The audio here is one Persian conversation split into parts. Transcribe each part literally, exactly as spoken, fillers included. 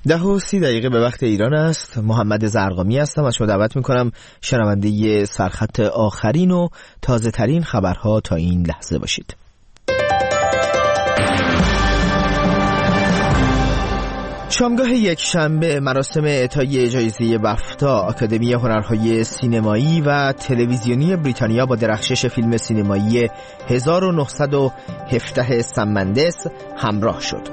ده و سی دقیقه به وقت ایران است. محمد زرقامی هستم. از شما دعوت میکنم شنونده سرخط آخرین و تازه ترین خبرها تا این لحظه باشید. شامگاه یک شنبه مراسم اعطای جایزه بافتا آکادمی هنرهای سینمایی و تلویزیونی بریتانیا با درخشش فیلم سینمایی هزار و نهصد و هفده سمندس همراه شد.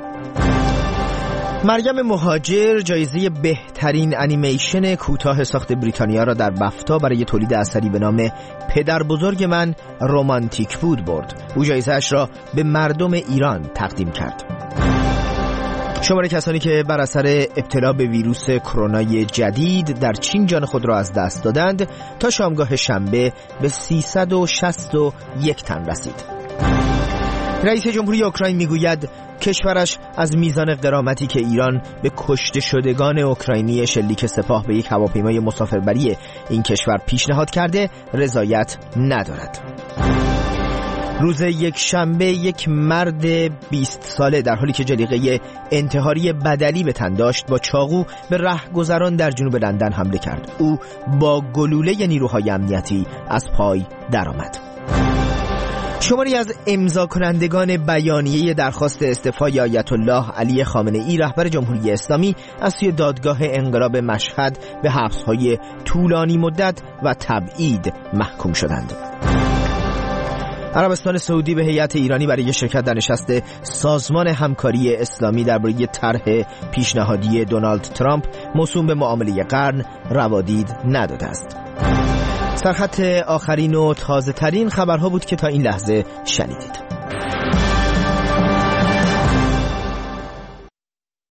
مریم مهاجر جایزه بهترین انیمیشن کوتاه ساخت بریتانیا را در بافتا برای تولید اثری به نام پدر بزرگ من رمانتیک بود برد. او جایزه‌اش را به مردم ایران تقدیم کرد. شمار کسانی که بر اثر ابتلا به ویروس کرونا جدید در چین جان خود را از دست دادند تا شامگاه شنبه به سیصد و شصت و یک تن رسید. رئیس جمهوری اوکراین میگوید کشورش از میزان غرامتی که ایران به کشته شدگان اوکراینی شلیک سپاه به یک هواپیمای مسافربری این کشور پیشنهاد کرده رضایت ندارد. روز یک شنبه یک مرد بیست ساله در حالی که جلیقه انتحاری بدلی به تن داشت با چاقو به رهگذران در جنوب لندن حمله کرد. او با گلوله نیروهای امنیتی از پای درآمد. شماری از امضا کنندگان بیانیه درخواست استعفای آیت الله علی خامنه ای رهبر جمهوری اسلامی از سوی دادگاه انقلاب مشهد به حبس‌های طولانی مدت و تبعید محکوم شدند. عربستان سعودی به هیئت ایرانی برای شرکت در نشست سازمان همکاری اسلامی درباره طرح پیشنهادی دونالد ترامپ موسوم به معامله قرن روادید نداده است. سرخط آخرین و تازه ترین خبرها بود که تا این لحظه شنیدید.